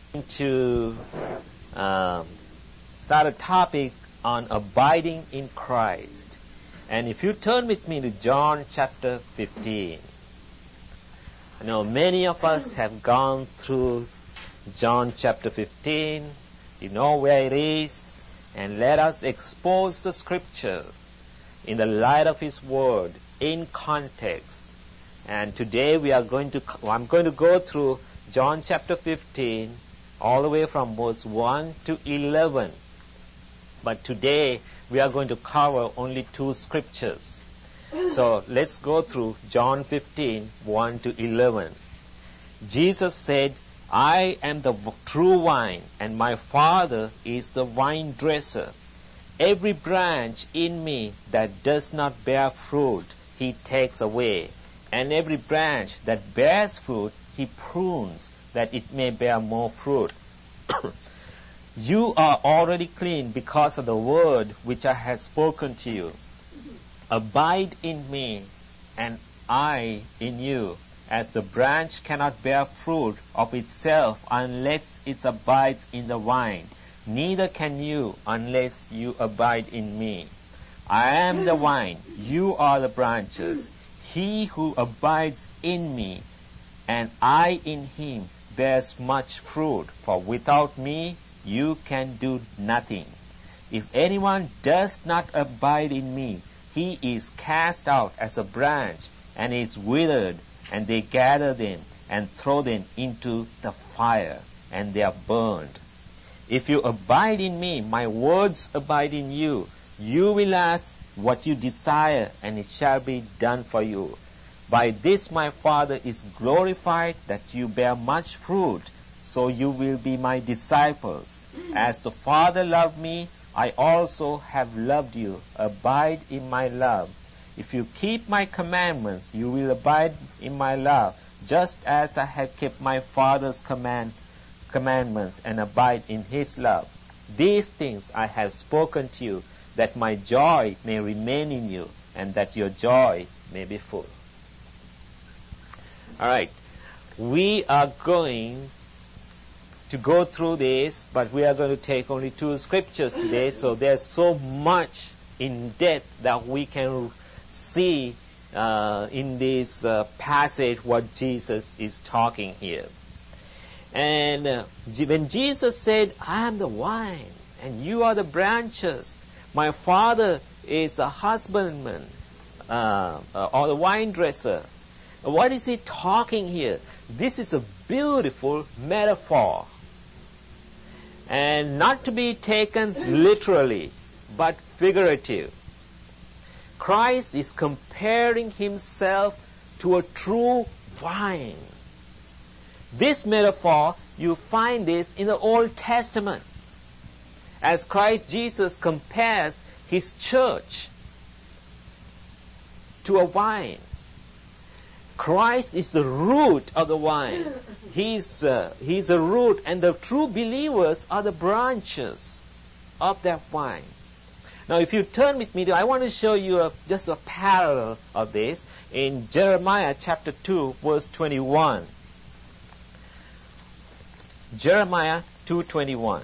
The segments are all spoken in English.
to start a topic on abiding in Christ. And if you turn with me to John chapter 15. I know many of us have gone through John chapter 15. You know where it is. And let us expose the scriptures in the light of His Word, in context. And today I'm going to go through John chapter 15, all the way from verse 1 to 11. But today we are going to cover only two scriptures. So let's go through John 15, 1 to 11. Jesus said, I am the true vine, and my Father is the vine dresser. Every branch in me that does not bear fruit, He takes away. And every branch that bears fruit, He prunes, that it may bear more fruit. You are already clean because of the word which I have spoken to you. Abide in me, and I in you, as the branch cannot bear fruit of itself unless it abides in the vine. Neither can you unless you abide in me. I am the vine, you are the branches. He who abides in me, and I in him, bears much fruit, for without me you can do nothing. If anyone does not abide in me, he is cast out as a branch and is withered, and they gather them and throw them into the fire, and they are burned. If you abide in me, my words abide in you, you will ask what you desire, and it shall be done for you. By this my Father is glorified, that you bear much fruit, so you will be my disciples. As the Father loved me, I also have loved you. Abide in my love. If you keep my commandments, you will abide in my love, just as I have kept my Father's commandments and abide in His love. These things I have spoken to you, that my joy may remain in you, and that your joy may be full. All right, we are going to go through this, but we are going to take only two scriptures today, so there's so much in depth that we can see in this passage what Jesus is talking here. And when Jesus said, I am the vine, and you are the branches, my Father is the husbandman, or the vine dresser, what is He talking here? This is a beautiful metaphor, and not to be taken literally, but figurative. Christ is comparing Himself to a true vine. This metaphor, you find this in the Old Testament, as Christ Jesus compares His church to a vine. Christ is the root of the vine. He's a root, and the true believers are the branches of that vine. Now, if you turn with me, I want to show you just a parallel of this in Jeremiah chapter 2, verse 21. Jeremiah 2:21.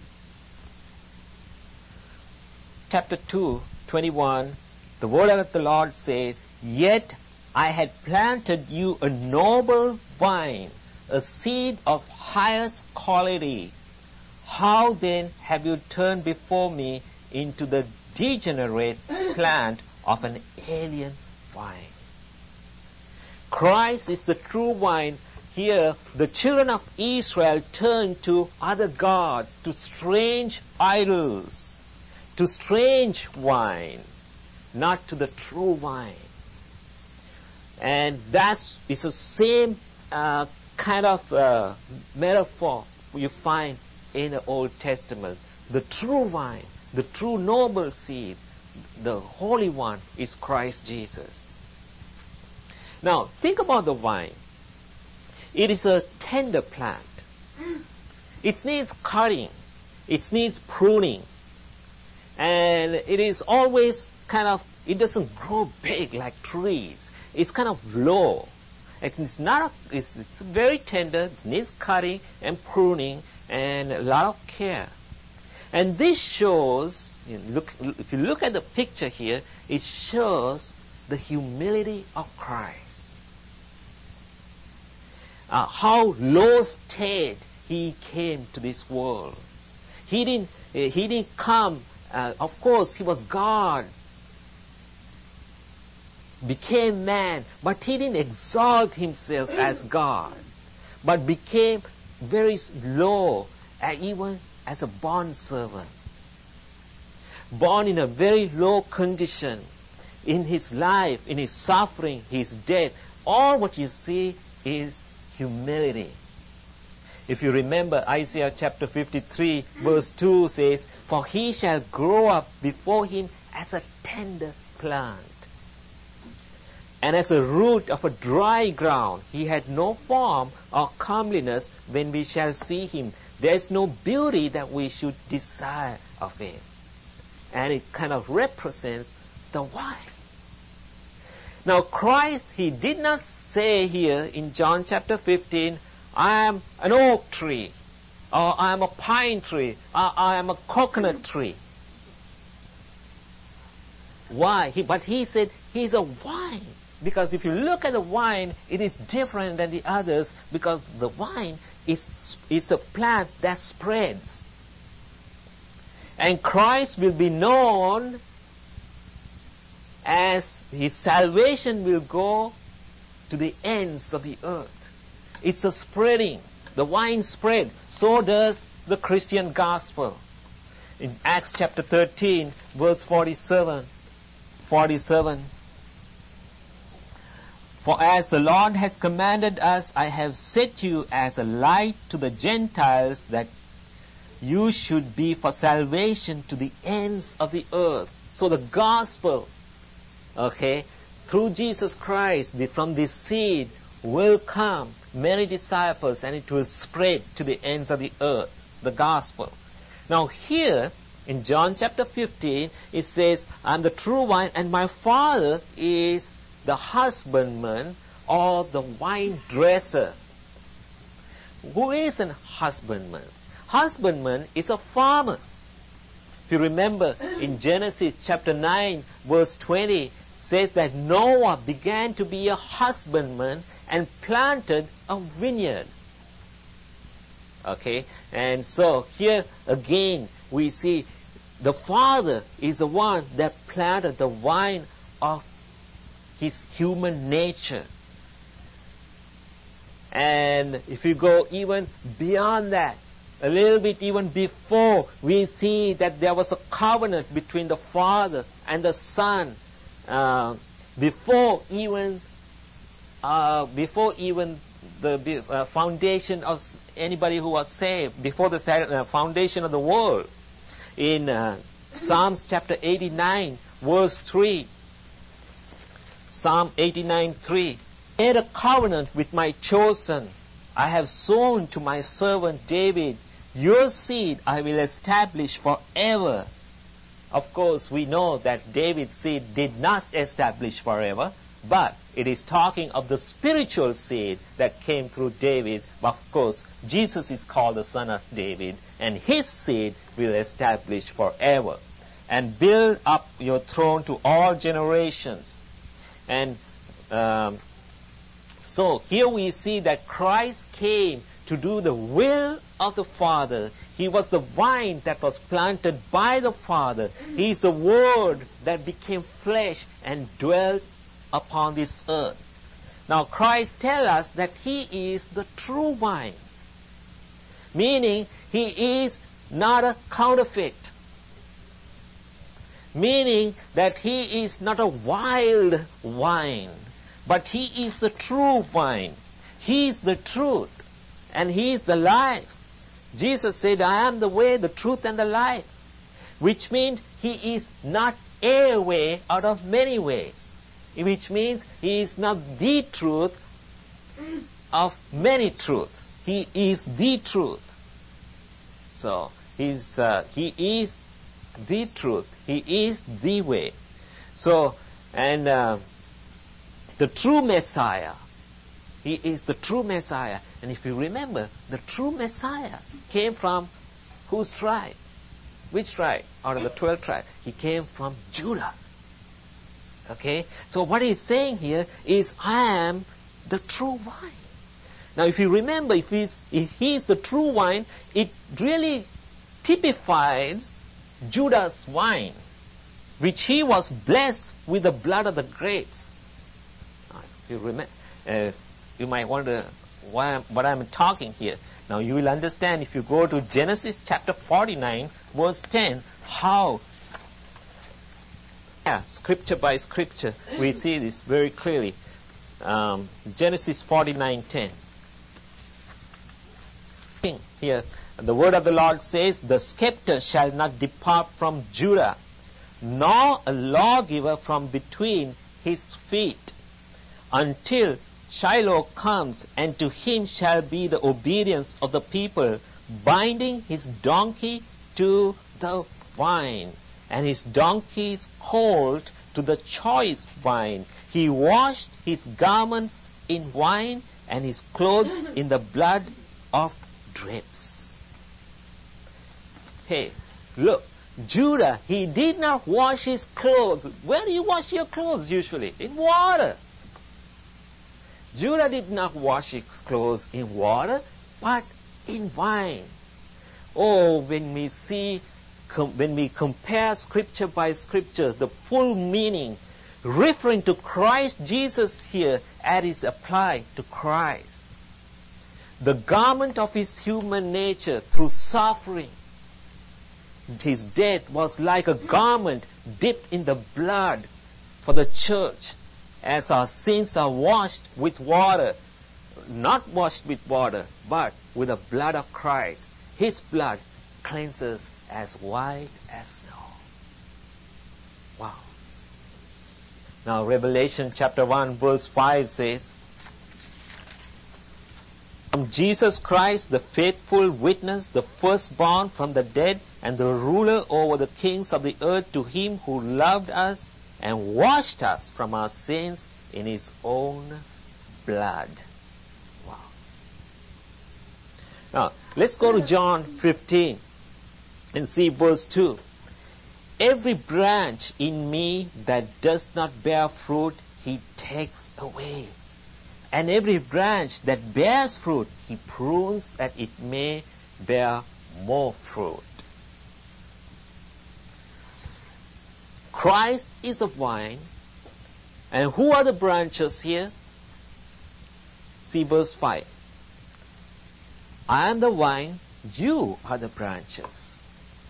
Chapter 2, 21. The word of the Lord says, Yet I had planted you a noble vine, a seed of highest quality. How then have you turned before me into the degenerate plant of an alien vine? Christ is the true vine. Here, the children of Israel turned to other gods, to strange idols, to strange wine, not to the true vine. And that is the same kind of metaphor you find in the Old Testament. The true vine, the true noble seed, the Holy One is Christ Jesus. Now, think about the vine. It is a tender plant. It needs cutting. It needs pruning. And it is always it doesn't grow big like trees. It's kind of low. It's not. It's very tender. It needs cutting and pruning and a lot of care. And this shows. If you look at the picture here, it shows the humility of Christ. How low state he came to this world. He didn't come. Of course, he was God. Became man, but he didn't exalt himself as God, but became very low, even as a bond servant. Born in a very low condition, in his life, in his suffering, his death, all what you see is humility. If you remember, Isaiah chapter 53 verse 2 says, "For he shall grow up before him as a tender plant, and as a root of a dry ground. He had no form or comeliness when we shall see him. There is no beauty that we should desire of him." And it kind of represents the vine. Now Christ, he did not say here in John chapter 15, "I am an oak tree," or "I am a pine tree," or "I am a coconut tree." Why? But he said he's a vine. Because if you look at the vine, it is different than the others, because the vine is a plant that spreads. And Christ will be known as his salvation will go to the ends of the earth. It's a spreading. The vine spread. So does the Christian gospel. In Acts chapter 13, verse 47. "For as the Lord has commanded us, I have set you as a light to the Gentiles, that you should be for salvation to the ends of the earth." So the gospel, through Jesus Christ, from this seed will come many disciples, and it will spread to the ends of the earth, the gospel. Now here, in John chapter 15, it says, "I'm the true vine, and my Father is the husbandman," or the vine dresser. Who is a husbandman? Husbandman is a farmer. If you remember, in Genesis chapter 9, verse 20, says that Noah began to be a husbandman and planted a vineyard. And so here again we see the Father is the one that planted the vine of his human nature. And if you go even beyond that, a little bit even before, we see that there was a covenant between the Father and the Son, before even the foundation of anybody who was saved, before the foundation of the world. In Psalms chapter 89, verse 3, Psalm 89:3, "I made a covenant with my chosen. I have sworn to my servant David, your seed I will establish forever." Of course, we know that David's seed did not establish forever, but it is talking of the spiritual seed that came through David. Of course, Jesus is called the son of David, and his seed will establish forever and build up your throne to all generations. And so here we see that Christ came to do the will of the Father. He was the vine that was planted by the Father. He is the Word that became flesh and dwelt upon this earth. Now Christ tells us that he is the true vine, meaning he is not a counterfeit, meaning that he is not a wild vine, but he is the true vine. He is the truth, and he is the life. Jesus said, "I am the way, the truth, and the life," which means he is not a way out of many ways, which means he is not the truth of many truths. He is the truth. So he is the truth. He is the way. So, and the true Messiah, He is the true Messiah. And if you remember, the true Messiah came from whose tribe? Which tribe? Out of the 12 tribes. He came from Judah. Okay? So what he's saying here is, I am the true wine. Now if you remember, if he's the true wine, it really typifies Judah's wine, which he was blessed with the blood of the grapes. If you remember, you might wonder what I'm talking here. Now you will understand if you go to Genesis chapter 49, verse 10, how scripture by scripture we see this very clearly. Genesis 49:10. Here, the word of the Lord says, the scepter shall not depart from Judah, nor a lawgiver from between his feet, until Shiloh comes, and to him shall be the obedience of the people, binding his donkey to the vine, and his donkey's colt to the choice vine. He washed his garments in wine, and his clothes in the blood of grapes. Hey, look, Judah, he did not wash his clothes. Where do you wash your clothes usually? In water. Judah did not wash his clothes in water, but in wine. Oh, when we compare scripture by scripture, the full meaning, referring to Christ Jesus here as is applied to Christ. The garment of his human nature through suffering. His death was like a garment dipped in the blood for the church. As our sins are washed with water, not washed with water, but with the blood of Christ. His blood cleanses as white as snow. Wow. Now Revelation chapter 1 verse 5 says, from Jesus Christ, the faithful witness, the firstborn from the dead, and the ruler over the kings of the earth, to him who loved us and washed us from our sins in his own blood. Wow. Now, let's go to John 15 and see verse 2. Every branch in me that does not bear fruit, he takes away. And every branch that bears fruit, he prunes that it may bear more fruit. Christ is the vine. And who are the branches here? See verse 5. I am the vine, you are the branches.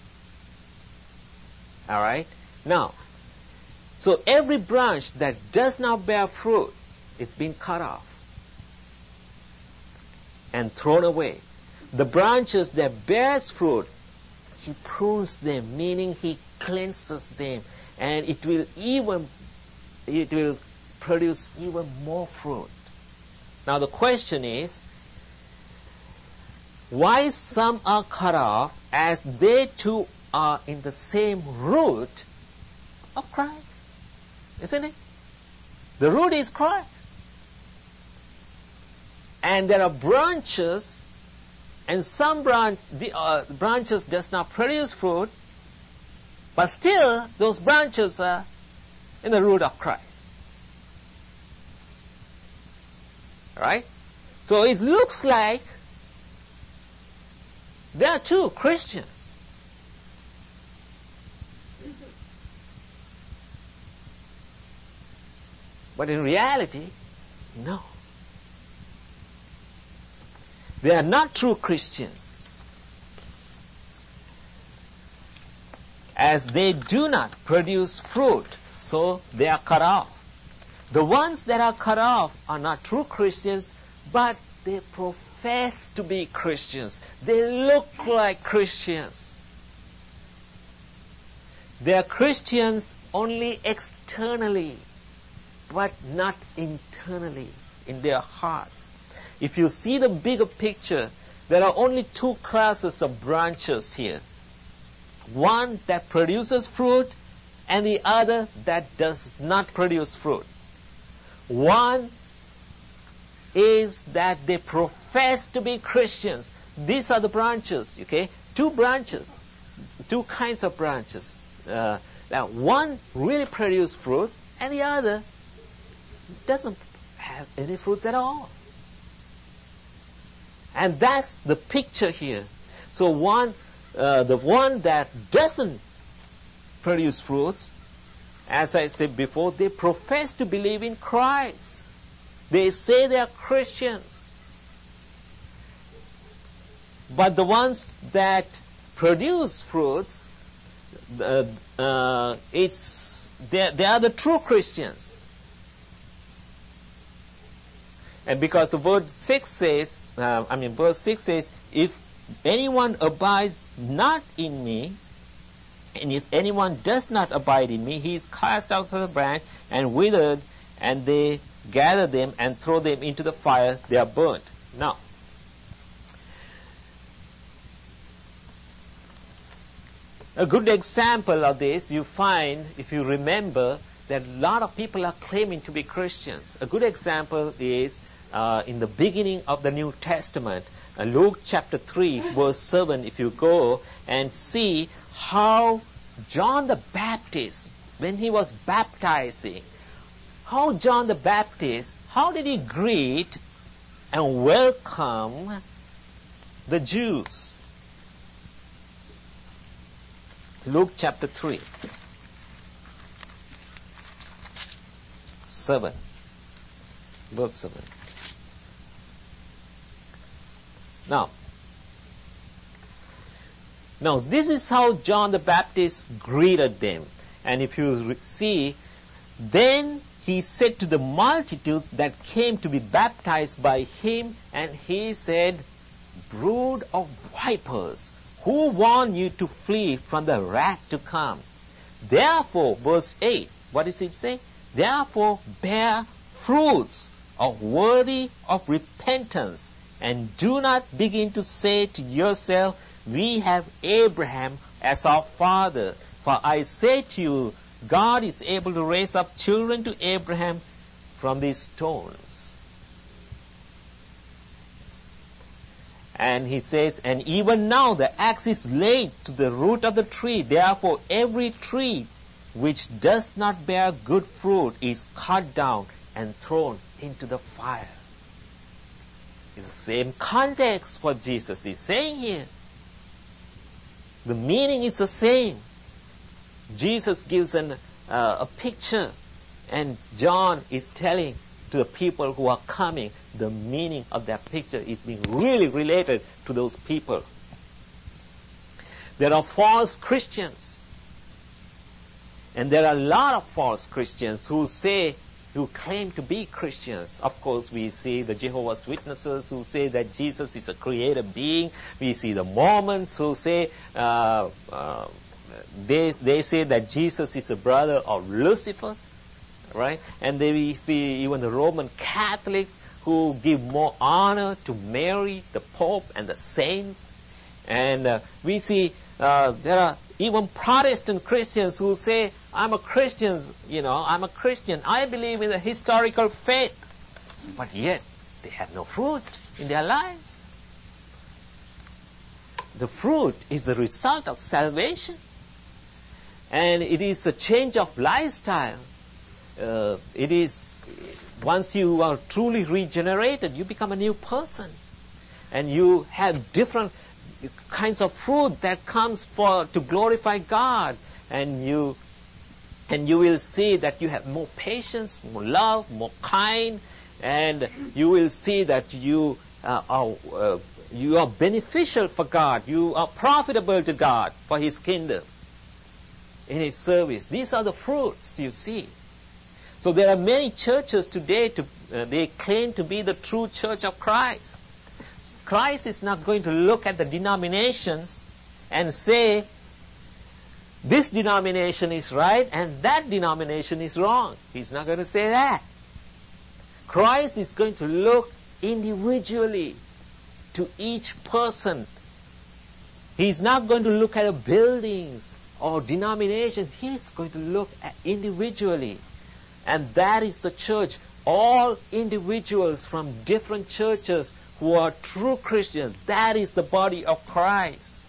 Alright? Now, so every branch that does not bear fruit, it's been cut off and thrown away. The branches that bears fruit, he prunes them, meaning he cleanses them, and it will produce even more fruit. Now the question is, why some are cut off as they too are in the same root of Christ? Isn't it? The root is Christ. And there are branches, and some branches does not produce fruit, but still those branches are in the root of Christ. Right? So it looks like there are two Christians. But in reality, no. They are not true Christians, as they do not produce fruit, so they are cut off. The ones that are cut off are not true Christians, but they profess to be Christians. They look like Christians. They are Christians only externally, but not internally in their hearts. If you see the bigger picture, there are only two classes of branches here. One that produces fruit, and the other that does not produce fruit. One is that they profess to be Christians. These are the branches, okay? Two branches, two kinds of branches. Now, one really produces fruits, and the other doesn't have any fruits at all. And that's the picture here. So the one that doesn't produce fruits, as I said before, they profess to believe in Christ. They say they are Christians. But the ones that produce fruits, they are the true Christians. And because the verse 6 says, if anyone abides not in me, and if anyone does not abide in me, he is cast out of the branch and withered, and they gather them and throw them into the fire, they are burnt. Now, a good example of this you find, if you remember, that a lot of people are claiming to be Christians. A good example is in the beginning of the New Testament, Luke chapter 3, verse 7, if you go and see how John the Baptist, when he was baptizing, how John the Baptist, how did he greet and welcome the Jews? Luke chapter 3, 7, verse 7. Now, this is how John the Baptist greeted them. And if you see, then he said to the multitudes that came to be baptized by him, and he said, brood of vipers, who warned you to flee from the wrath to come? Therefore, verse 8, what does it say? Therefore, bear fruits worthy of repentance, and do not begin to say to yourself, we have Abraham as our father. For I say to you, God is able to raise up children to Abraham from these stones. And he says, and even now the axe is laid to the root of the tree. Therefore every tree which does not bear good fruit is cut down and thrown into the fire. It's the same context what Jesus is saying here. The meaning is the same. Jesus gives a picture, and John is telling to the people who are coming, the meaning of that picture is being really related to those people. There are false Christians, and there are a lot of false Christians who claim to be Christians. Of course, we see the Jehovah's Witnesses who say that Jesus is a created being. We see the Mormons who say they say that Jesus is a brother of Lucifer, right? And then we see even the Roman Catholics who give more honor to Mary, the Pope, and the saints. And we see there are even Protestant Christians who say, I'm a Christian, I'm a Christian. I believe in the historical faith. But yet, they have no fruit in their lives. The fruit is the result of salvation. And it is a change of lifestyle. It is, once you are truly regenerated, you become a new person. And you have different kinds of fruit that comes to glorify God. And you will see that you have more patience, more love, more kind, and you will see that you are beneficial for God. You are profitable to God for His kingdom, in His service. These are the fruits you see. So there are many churches today, they claim to be the true church of Christ. Christ is not going to look at the denominations and say, this denomination is right and that denomination is wrong. He's not going to say that. Christ is going to look individually to each person. He's not going to look at buildings or denominations. He's going to look at individually. And that is the church all individuals from different churches who are true Christians. That is the body of Christ.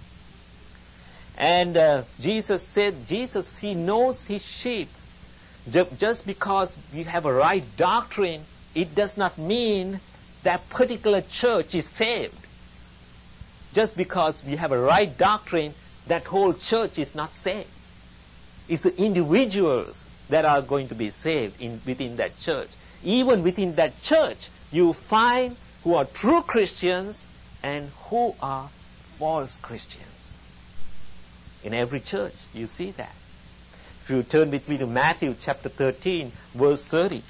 And Jesus said, He knows His sheep. Just because you have a right doctrine, it does not mean that particular church is saved. Just because we have a right doctrine, that whole church is not saved. It's the individuals that are going to be saved within that church. Even within that church, you find who are true Christians and who are false Christians. In every church, you see that. If you turn with me to Matthew chapter 13, verse 30.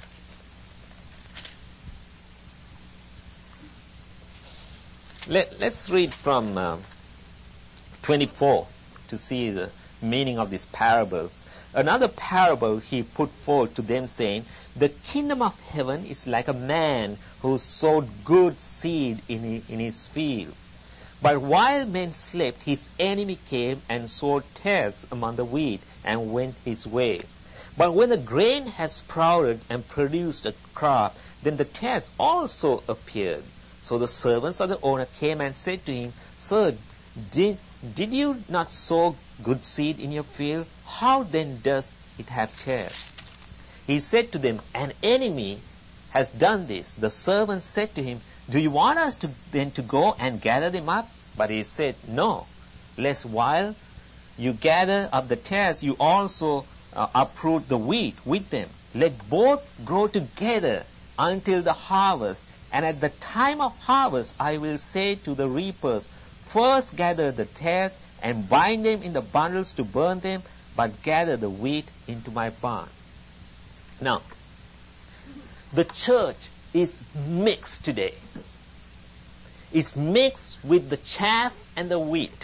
Let's read from 24 to see the meaning of this parable. Another parable he put forth to them, saying, the kingdom of heaven is like a man who sowed good seed in his field. But while men slept, his enemy came and sowed tares among the wheat and went his way. But when the grain had sprouted and produced a crop, then the tares also appeared. So the servants of the owner came and said to him, Sir, did you not sow good seed in your field? How then does it have tares? He said to them, An enemy has done this. The servant said to him, Do you want us to go and gather them up? But he said, No, lest while you gather up the tares, you also uproot the wheat with them. Let both grow together until the harvest. And at the time of harvest, I will say to the reapers, First gather the tares and bind them in the bundles to burn them, but gather the wheat into my barn. Now, the church is mixed today. It's mixed with the chaff and the wheat.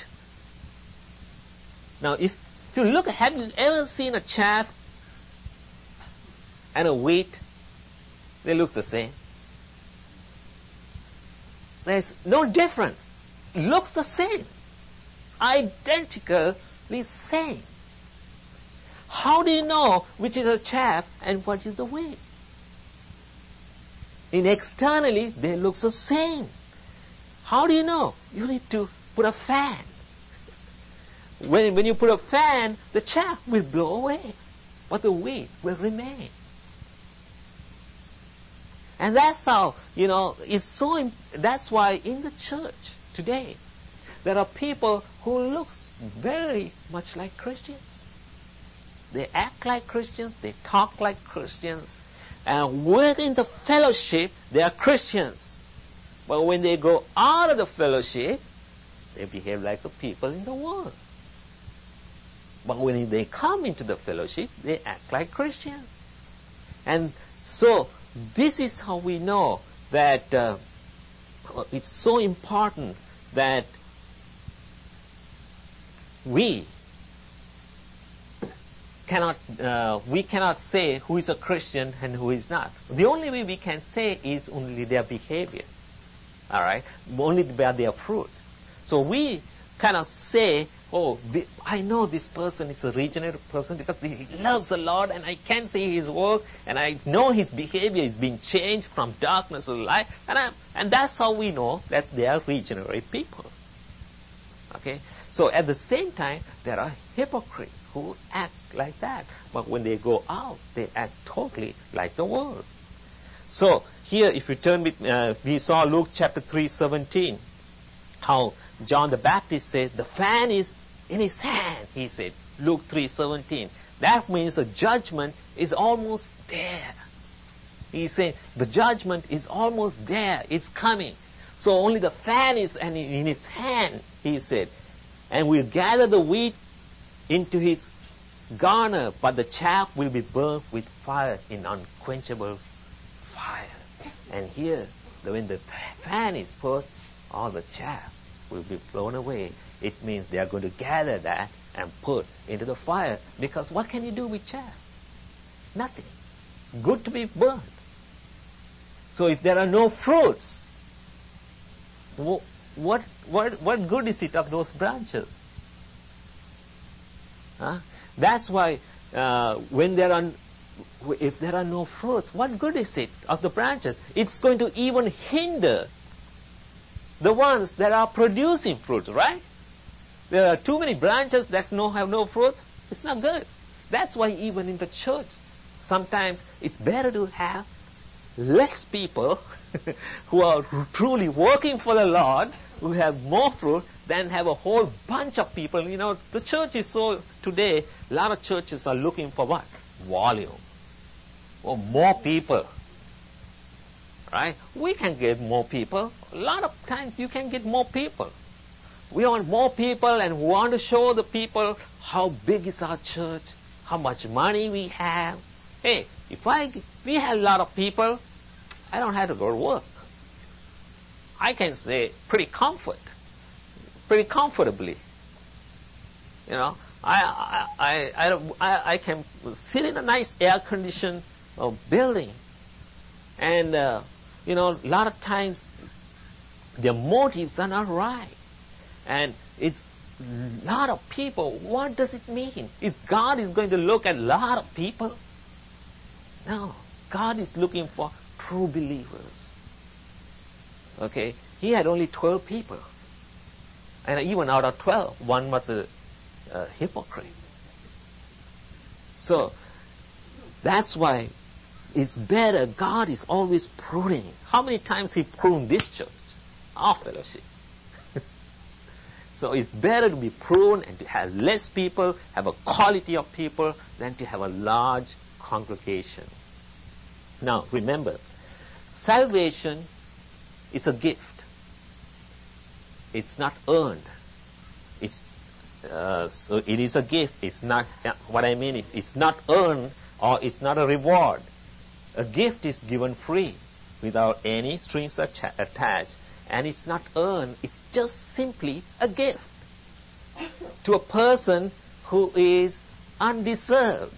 Now, if you look, have you ever seen a chaff and a wheat? They look the same. There's no difference. It looks the same. Identically same. How do you know which is a chaff and what is the wheat? Externally, they look the same. How do you know? You need to put a fan. When you put a fan, the chaff will blow away, but the wheat will remain. And that's how, that's why in the church today, there are people who look very much like Christians. They act like Christians, they talk like Christians, and within the fellowship, they are Christians. But when they go out of the fellowship, they behave like the people in the world. But when they come into the fellowship, they act like Christians. And so, this is how we know that it's so important that we cannot say who is a Christian and who is not. The only way we can say is only their behavior. All right? Only by their fruits. So we cannot say, I know this person is a regenerated person because he loves the Lord and I can see his work and I know his behavior is being changed from darkness to light. And that's how we know that they are regenerated people. Okay? So at the same time, there are hypocrites who act like that. But when they go out, they act totally like the world. So here, if you turn with, we saw Luke chapter 3:17, how John the Baptist said, the fan is in his hand, he said, Luke 3:17. That means the judgment is almost there. He said, the judgment is almost there, it's coming. So only the fan is in his hand, he said. And we'll gather the wheat into his garner, but the chaff will be burned with fire in unquenchable fire. And here, when the fan is put, all the chaff will be blown away. It means they are going to gather that and put into the fire. Because what can you do with chaff? Nothing. It's good to be burned. So if there are no fruits, what good is it of those branches? That's why when there are if there are no fruits, what good is it of the branches? It's going to even hinder the ones that are producing fruits, right? There are too many branches that have no fruits. It's not good. That's why even in the church, sometimes it's better to have less people who are truly working for the Lord, who have more fruit, than have a whole bunch of people. The church is so, today, a lot of churches are looking for what? Volume. Or more people. Right? We can get more people. A lot of times you can get more people. We want more people, and we want to show the people how big is our church, how much money we have. Hey, if we have a lot of people, I don't have to go to work. I can say pretty comfortably. I can sit in a nice air-conditioned building, and a lot of times their motives are not right, and it's a lot of people. What does it mean? Is God going to look at a lot of people? No, God is looking for true believers. Okay, He had only 12 people, and even out of 12, one was a hypocrite. So that's why it's better. God is always pruning. How many times He pruned this church, our fellowship? So it's better to be pruned and to have less people, have a quality of people, than to have a large congregation. Now remember, salvation is a gift. It's not earned. So it is a gift. It's not. What I mean is, it's not earned, or it's not a reward. A gift is given free, without any strings attached, and it's not earned. It's just simply a gift to a person who is undeserved.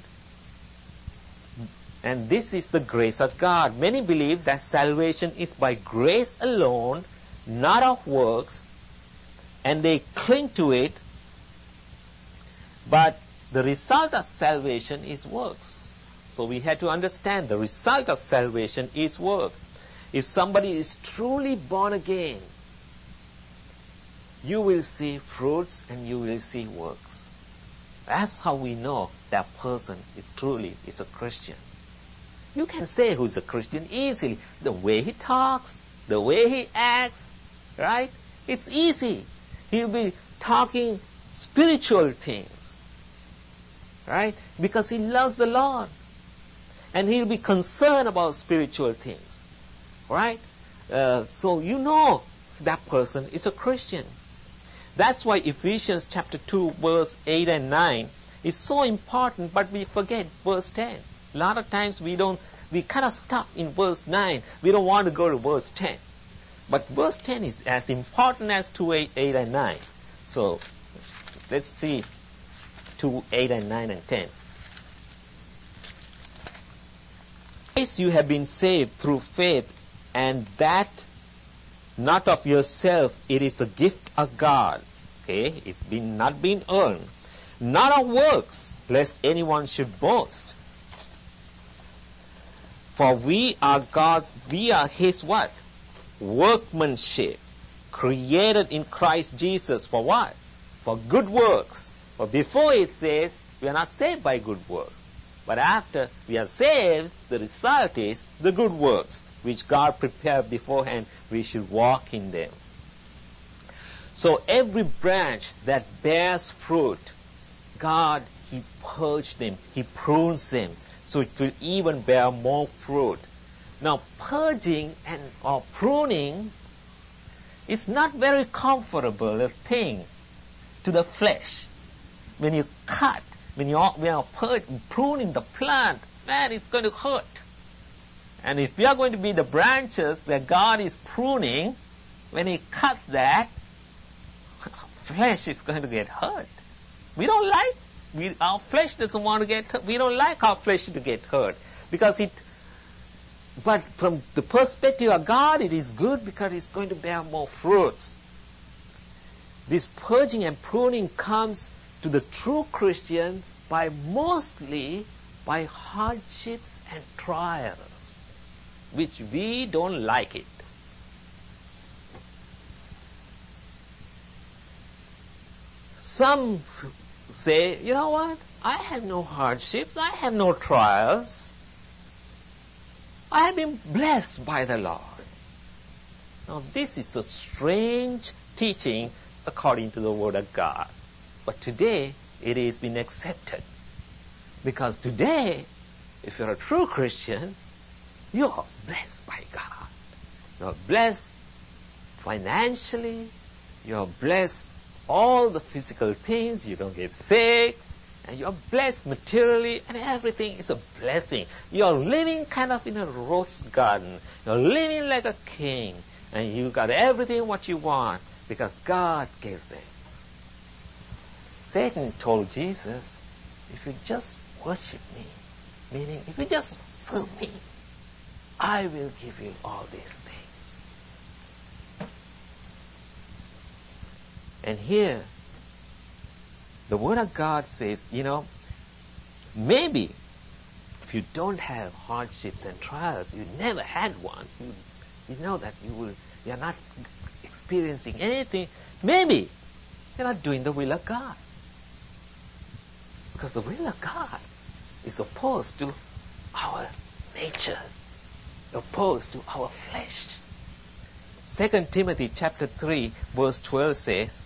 And this is the grace of God. Many believe that salvation is by grace alone, not of works, and they cling to it. But the result of salvation is works. So we have to understand the result of salvation is work. If somebody is truly born again, you will see fruits and you will see works. That's how we know that person is truly a Christian. You can say who's a Christian easily. The way he talks, the way he acts, right? It's easy. He'll be talking spiritual things, right? Because he loves the Lord. And he'll be concerned about spiritual things, right? So you know that person is a Christian. That's why Ephesians chapter 2, verse 8 and 9 is so important, but we forget verse 10. A lot of times we kind of stop in verse 9. We don't want to go to verse 10. But verse 10 is as important as 2, 8 and 9. So let's see 2, 8 and 9 and 10. You have been saved through faith, and that not of yourself, it is a gift of God. Okay, it's not been earned, not of works, lest anyone should boast. For we are His what? Workmanship, created in Christ Jesus for what? For good works. But before it says we are not saved by good works. But after we are saved, the result is the good works, which God prepared beforehand, we should walk in them. So every branch that bears fruit, God, He purges them, He prunes them, so it will even bear more fruit. Now, purging or pruning is not very comfortable a thing to the flesh. When you cut, when we are pruning the plant, man, it's going to hurt. And if we are going to be the branches that God is pruning, when He cuts that, flesh is going to get hurt. We don't like, our flesh doesn't want to get hurt. We don't like our flesh to get hurt. But from the perspective of God, it is good because it's going to bear more fruits. This purging and pruning comes to the true Christian mostly by hardships and trials, which we don't like it. Some say, you know what? I have no hardships. I have no trials. I have been blessed by the Lord. Now, this is a strange teaching according to the Word of God. But today, it has been accepted. Because today, if you're a true Christian, you are blessed by God. You are blessed financially. You are blessed all the physical things. You don't get sick. And you are blessed materially, and everything is a blessing. You are living kind of in a rose garden. You are living like a king. And you got everything what you want because God gives it. Satan told Jesus, if you just worship me, meaning if you just serve me, I will give you all these things. And here, the Word of God says, maybe if you don't have hardships and trials, you never had one, you know that you're not experiencing anything, maybe you're not doing the will of God. Because the will of God is opposed to our nature, opposed to our flesh. 2 Timothy chapter 3 verse 12 says,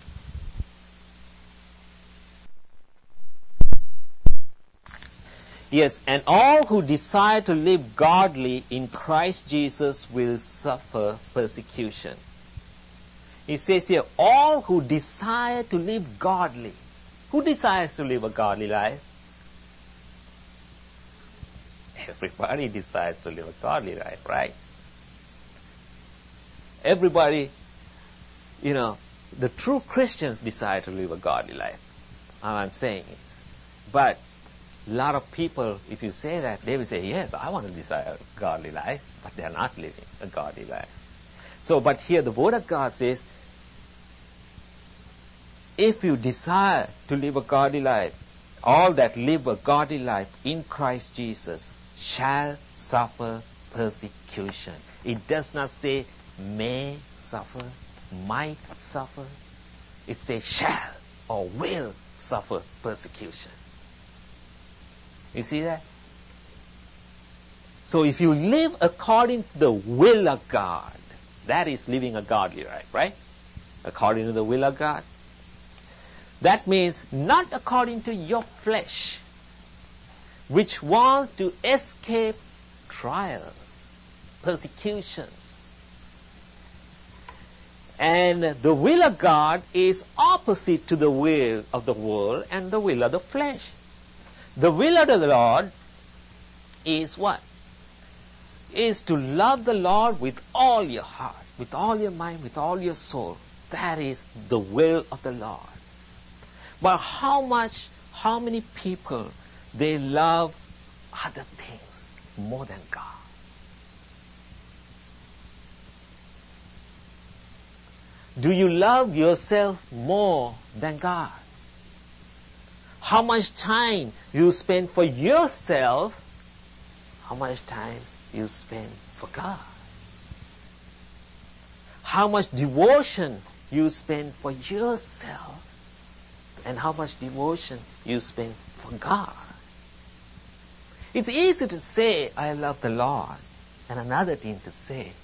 yes, and all who desire to live godly in Christ Jesus will suffer persecution. He says here, all who desire to live godly. Who desires to live a godly life? Everybody desires to live a godly life, right? Everybody, the true Christians desire to live a godly life. I'm saying it. But a lot of people, if you say that, they will say, yes, I want to desire a godly life, but they are not living a godly life. So, but here the Word of God says, if you desire to live a godly life, all that live a godly life in Christ Jesus shall suffer persecution. It does not say may suffer, might suffer. It says shall or will suffer persecution. You see that? So if you live according to the will of God, that is living a godly life, right? According to the will of God. That means not according to your flesh, which wants to escape trials, persecutions. And the will of God is opposite to the will of the world and the will of the flesh. The will of the Lord is what? Is to love the Lord with all your heart, with all your mind, with all your soul. That is the will of the Lord. But how many people, they love other things more than God? Do you love yourself more than God? How much time you spend for yourself, how much time you spend for God? How much devotion you spend for yourself, and how much devotion you spend for God? It's easy to say, I love the Lord, and another thing to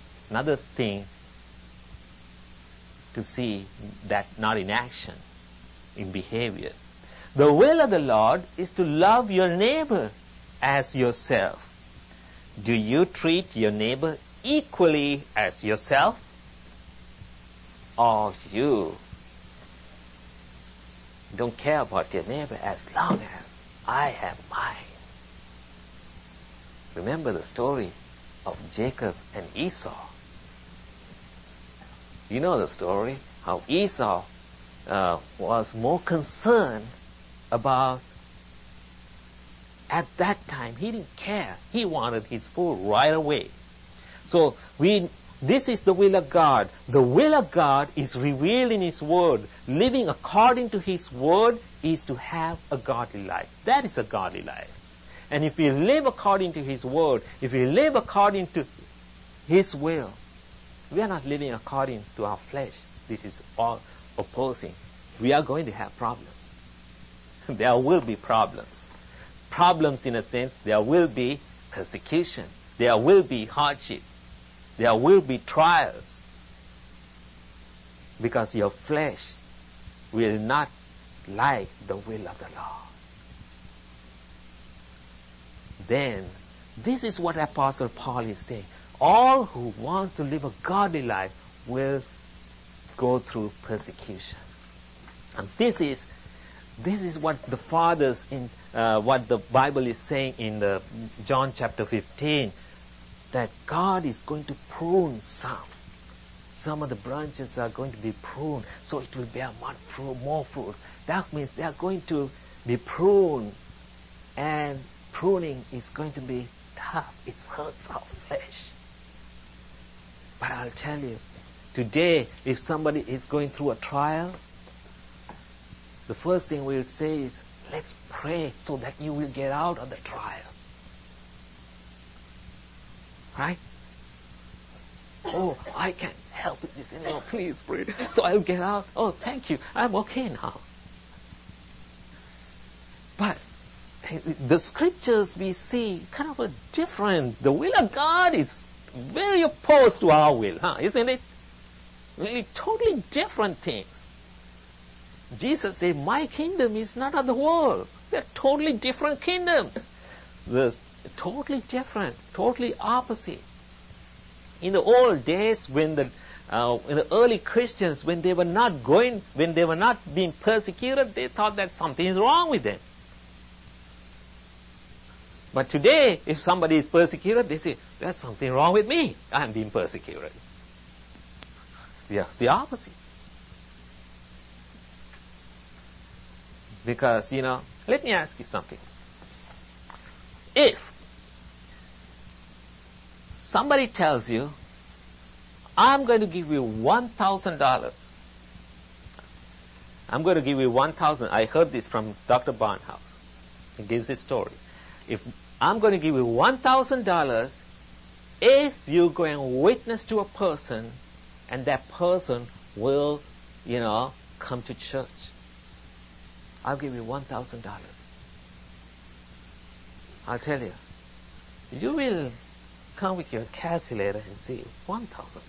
see that not in action, in behavior. The will of the Lord is to love your neighbor as yourself. Do you treat your neighbor equally as yourself? Or you don't care about your neighbor as long as I have mine? Remember the story of Jacob and Esau. You know the story, how Esau was more concerned about, at that time, he didn't care. He wanted his food right away. So this is the will of God. The will of God is revealed in His Word. Living according to His Word is to have a godly life. That is a godly life. And if we live according to His word, if we live according to His will, we are not living according to our flesh. This is all opposing. We are going to have problems. There will be problems. Problems in a sense, there will be persecution. There will be hardship. There will be trials. Because your flesh will not like the will of the Lord. Then, this is what Apostle Paul is saying. All who want to live a godly life will go through persecution. And this is what the fathers in what the Bible is saying in the John chapter 15, that God is going to prune some. Some of the branches are going to be pruned, so it will bear more fruit. That means they are going to be pruned, and pruning is going to be tough. It hurts our flesh. But I'll tell you, today, if somebody is going through a trial, the first thing we'll say is, let's pray so that you will get out of the trial. Right? Oh, I can't help it. This, please pray. So I'll get out. Oh, thank you. I'm okay now. But the scriptures we see kind of a different. The will of God is very opposed to our will, isn't it? Really totally different things. Jesus said, my kingdom is not of the world. They're totally different kingdoms. They're totally different, totally opposite. In the old days, when in the early Christians, when they were not being persecuted, they thought that something is wrong with them. But today, if somebody is persecuted, they say, there's something wrong with me. I'm being persecuted. It's the opposite. Because, let me ask you something. If somebody tells you, I'm going to give you $1,000. I'm going to give you $1,000. I heard this from Dr. Barnhouse. He gives this story. If I'm going to give you $1,000 if you go and witness to a person and that person will, come to church. I'll give you $1,000. I'll tell you, you will come with your calculator and see $1,000.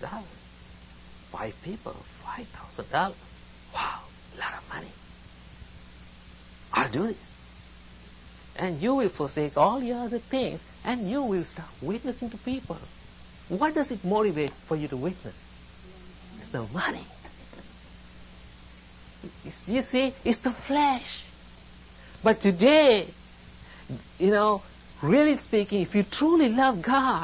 5 people, $5,000. Wow, a lot of money. I'll do this. And you will forsake all the other things, and you will start witnessing to people. What does it motivate for you to witness? It's the money. You see, it's the flesh. But today, really speaking, if you truly love God,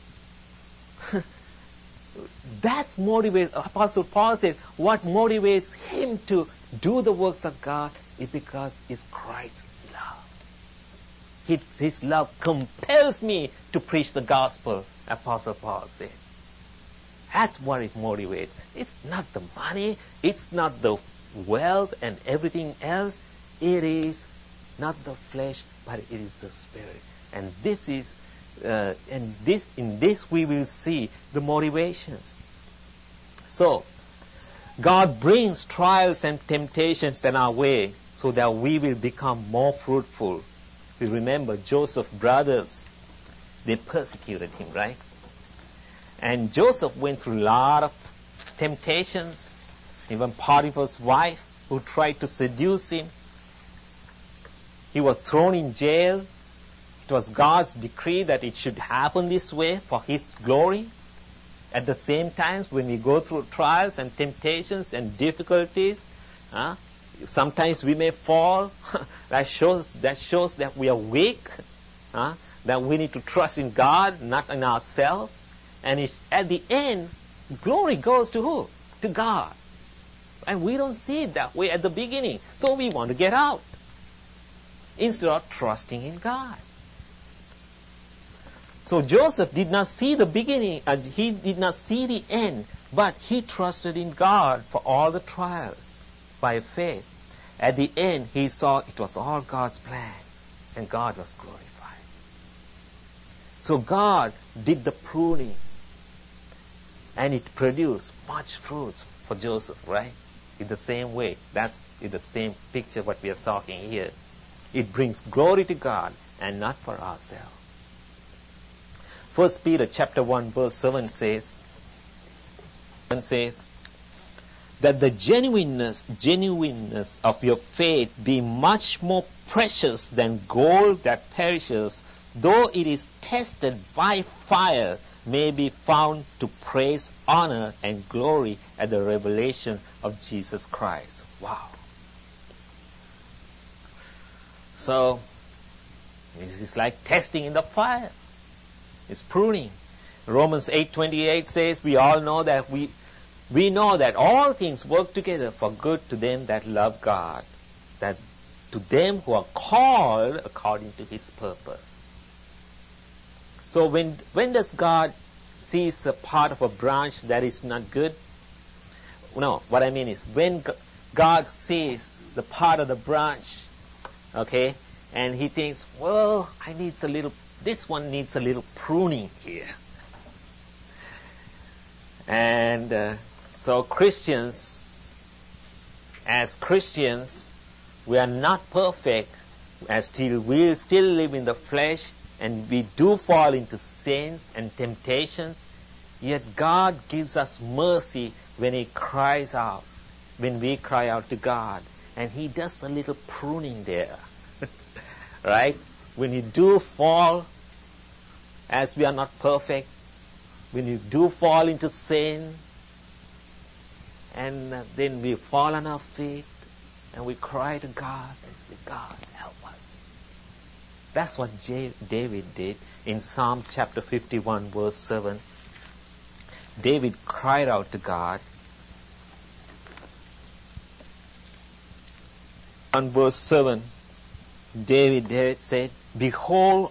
that's motivates. Apostle Paul said, what motivates him to do the works of God is because it's Christ's love. His love compels me to preach the gospel, Apostle Paul said. That's what it motivates. It's not the money, it's not the wealth and everything else. It is not the flesh, but it is the spirit. And this is, in this we will see the motivations. So, God brings trials and temptations in our way so that we will become more fruitful. We remember Joseph's brothers, they persecuted him, right? And Joseph went through a lot of temptations. Even Potiphar's wife, who tried to seduce him. He was thrown in jail. It was God's decree that it should happen this way for His glory. At the same time, when we go through trials and temptations and difficulties, sometimes we may fall. That shows that we are weak. That we need to trust in God, not in ourselves. And at the end, glory goes to who? To God. And we don't see it that way at the beginning. So we want to get out instead of trusting in God. So Joseph did not see the beginning, and he did not see the end, but he trusted in God for all the trials by faith. At the end, he saw it was all God's plan, and God was glorified. So God did the pruning, and it produced much fruits for Joseph, right? In the same way. That's in the same picture what we are talking here. It brings glory to God and not for ourselves. 1 Peter chapter 1 verse 7 says that the genuineness of your faith be much more precious than gold that perishes, though it is tested by fire, may be found to praise, honor, and glory at the revelation of Jesus Christ. Wow. So, this is like testing in the fire. It's pruning. Romans 8:28 says, we all know that we know that all things work together for good to them that love God, that to them who are called according to His purpose. So when does God sees a part of a branch that is not good? No, what I mean is when God sees the part of the branch, okay, and He thinks, well, this one needs a little pruning here. And so as Christians, we are not perfect, we still live in the flesh, and we do fall into sins and temptations, yet God gives us mercy when we cry out to God, and He does a little pruning there. Right? When you do fall, as we are not perfect, when you do fall into sin, and then we fall on our feet, and we cry to God and say, God, help us. That's what David did in Psalm chapter 51 verse 7. David cried out to God. On verse 7, David said, behold,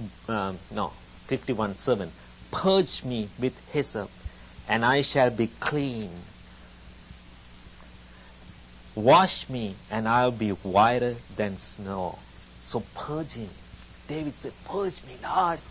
51:7, purge me with hyssop, and I shall be clean. Wash me, and I'll be whiter than snow. So purging. David said, purge me, Lord.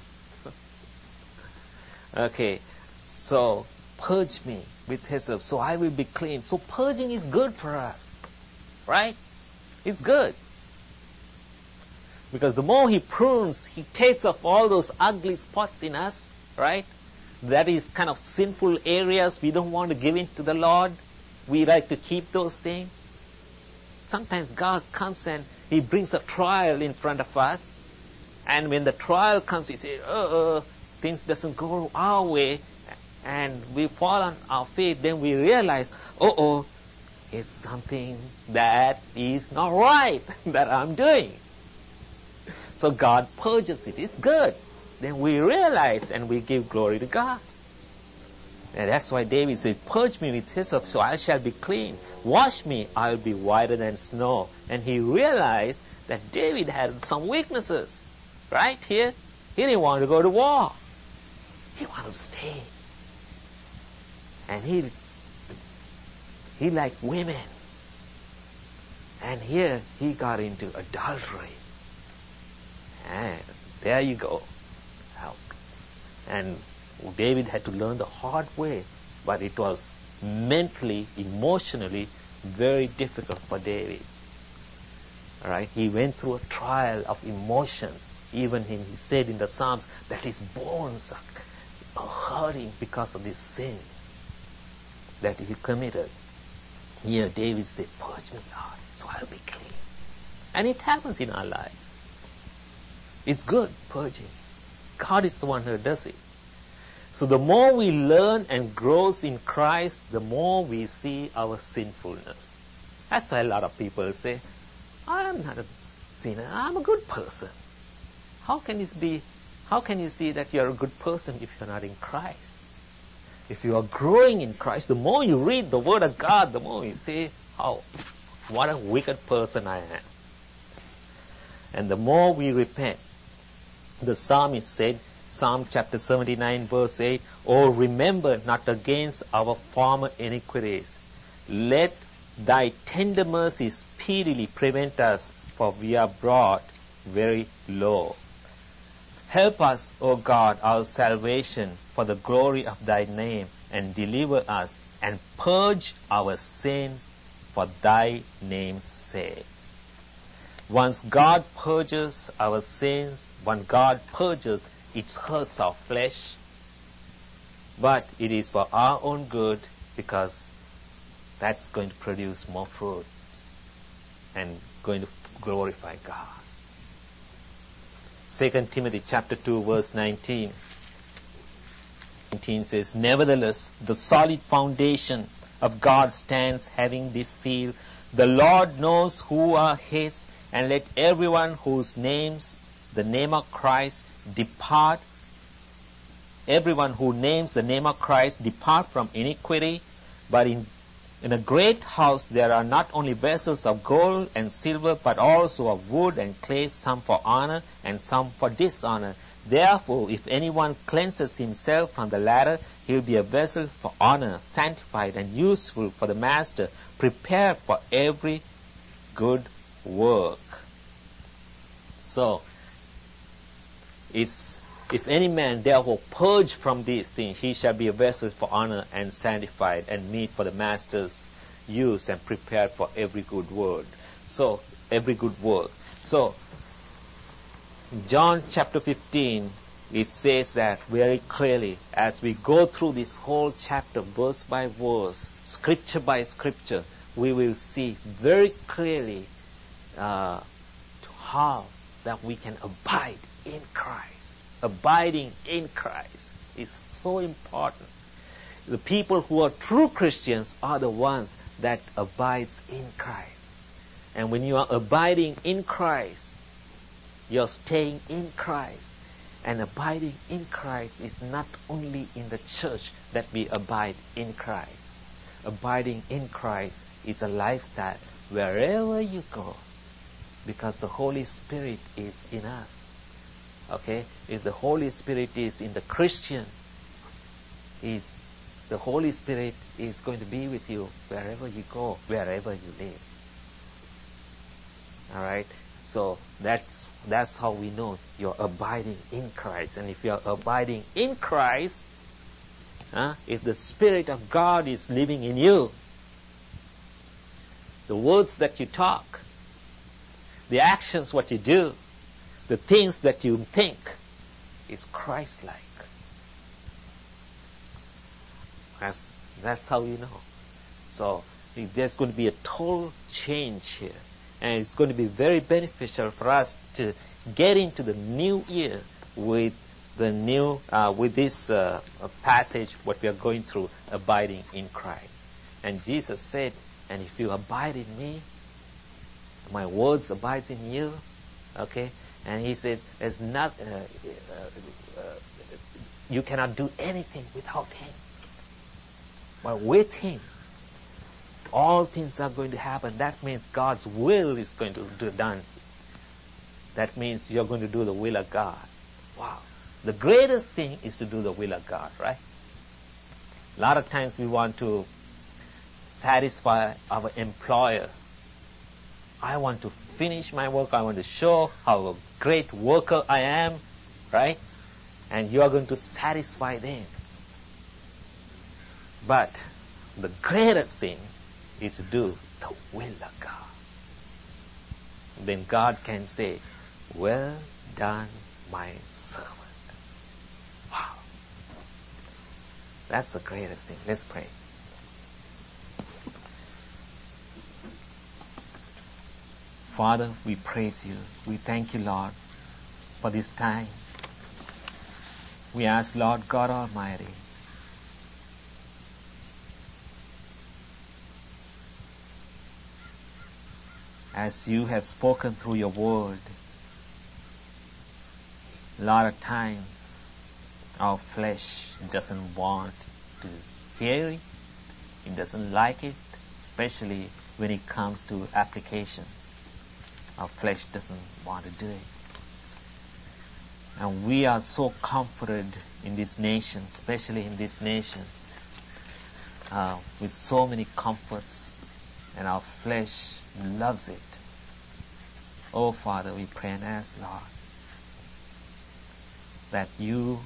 Okay, so purge me with hyssop, so I will be clean. So purging is good for us, right? It's good. Because the more He prunes, He takes off all those ugly spots in us, right? That is kind of sinful areas we don't want to give in to the Lord. We like to keep those things. Sometimes God comes and He brings a trial in front of us. And when the trial comes, He says, things doesn't go our way. And we fall on our feet. Then we realize, it's something that is not right that I'm doing. So God purges it. It's good. Then we realize and we give glory to God. And that's why David said, purge me with hyssop, so I shall be clean. Wash me, I'll be whiter than snow. And he realized that David had some weaknesses. Right here, he didn't want to go to war. He wanted to stay. And he liked women. And here he got into adultery. And there you go. And David had to learn the hard way. But it was mentally, emotionally very difficult for David. All right? He went through a trial of emotions. Even he said in the Psalms that his bones are hurting because of this sin that he committed. Here David said, purge me, Lord, so I'll be clean. And it happens in our lives. It's good, purging. God is the one who does it. So the more we learn and grow in Christ, the more we see our sinfulness. That's why a lot of people say, I'm not a sinner, I'm a good person. How can you see that you're a good person if you're not in Christ? If you are growing in Christ, the more you read the Word of God, the more you say, what a wicked person I am. And the more we repent. The psalmist said, Psalm chapter 79 verse 8, oh, remember not against our former iniquities. Let thy tender mercies speedily prevent us, for we are brought very low. Help us, O God, our salvation, for the glory of thy name, and deliver us, and purge our sins for thy name's sake. Once God purges our sins, when God purges, it hurts our flesh, but it is for our own good, because that's going to produce more fruits and going to glorify God. 2 Timothy chapter 2 verse 19 says, Nevertheless, the solid foundation of God stands, having this seal, the Lord knows who are his, and let everyone whose names the name of Christ depart. Everyone who names the name of Christ depart from iniquity. But in a great house there are not only vessels of gold and silver, but also of wood and clay, some for honor and some for dishonor. Therefore, if anyone cleanses himself from the latter, he will be a vessel for honor, sanctified and useful for the master, prepared for every good work. So, if any man therefore purge from these things, he shall be a vessel for honor and sanctified and meet for the master's use and prepared for every good word. So, every good work. So, John chapter 15, it says that very clearly as we go through this whole chapter, verse by verse, scripture by scripture, we will see very clearly how that we can abide in Christ. Abiding in Christ is so important. The people who are true Christians are the ones that abides in Christ. And when you are abiding in Christ, you're staying in Christ. And abiding in Christ is not only in the church that we abide in Christ. Abiding in Christ is a lifestyle wherever you go, because the Holy Spirit is in us. Okay? If the Holy Spirit is in the Christian, the Holy Spirit is going to be with you wherever you go, wherever you live. Alright? So that's how we know you're abiding in Christ. And if you're abiding in Christ, if the Spirit of God is living in you, the words that you talk, the actions what you do, the things that you think is Christ-like. That's how you know. So there's going to be a total change here. And it's going to be very beneficial for us to get into the new year with the new, with this passage, what we are going through, abiding in Christ. And Jesus said, and if you abide in me, my words abide in you, okay? And he said, there's not, you cannot do anything without him. But with him, all things are going to happen. That means God's will is going to be done. That means you're going to do the will of God. Wow. The greatest thing is to do the will of God, right? A lot of times we want to satisfy our employer. I want to finish my work. I want to show how a great worker I am, right? And you are going to satisfy them. But the greatest thing is to do the will of God. Then God can say, well done, my servant. Wow. That's the greatest thing. Let's pray. Father, we praise you. We thank you, Lord, for this time. We ask, Lord God Almighty, as you have spoken through your word, a lot of times our flesh doesn't want to hear it. It doesn't like it, especially when it comes to application. Our flesh doesn't want to do it. And we are so comforted in this nation, especially in this nation, with so many comforts, and our flesh loves it. Oh, Father, we pray and ask, Lord, that you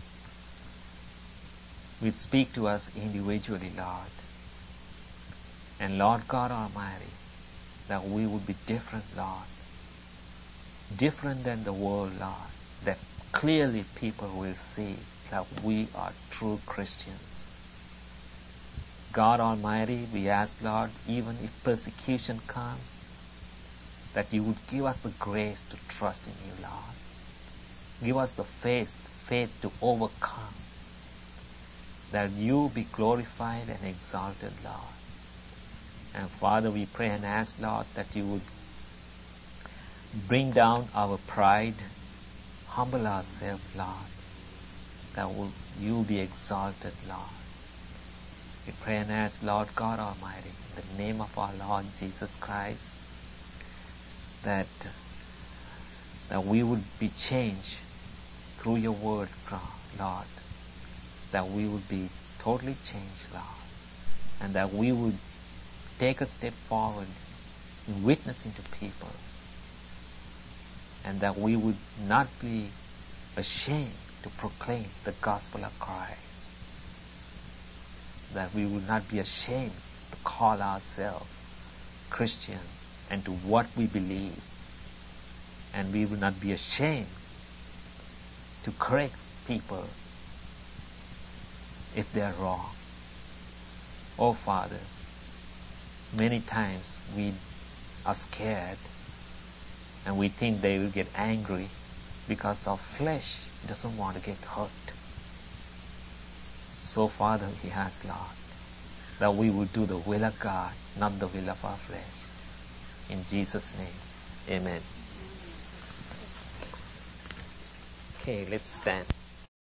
will speak to us individually, Lord. And Lord God Almighty, that we would be different, Lord. Different than the world, Lord. That clearly people will see that we are true Christians. God Almighty, we ask, Lord, even if persecution comes, that you would give us the grace to trust in you, Lord. Give us the faith to overcome. That you be glorified and exalted, Lord. And Father, we pray and ask, Lord, that you would bring down our pride, humble ourselves, Lord, that you be exalted, Lord. We pray and ask, Lord God Almighty, in the name of our Lord Jesus Christ, that we would be changed through your word, Lord, that we would be totally changed, Lord, and that we would take a step forward in witnessing to people, and that we would not be ashamed to proclaim the gospel of Christ, that we would not be ashamed to call ourselves Christians and to what we believe, and we would not be ashamed to correct people if they are wrong. Oh Father, many times we are scared and we think they will get angry because our flesh doesn't want to get hurt. So Father, we ask, Lord, that we will do the will of God, not the will of our flesh. In Jesus' name, amen. Okay, let's stand.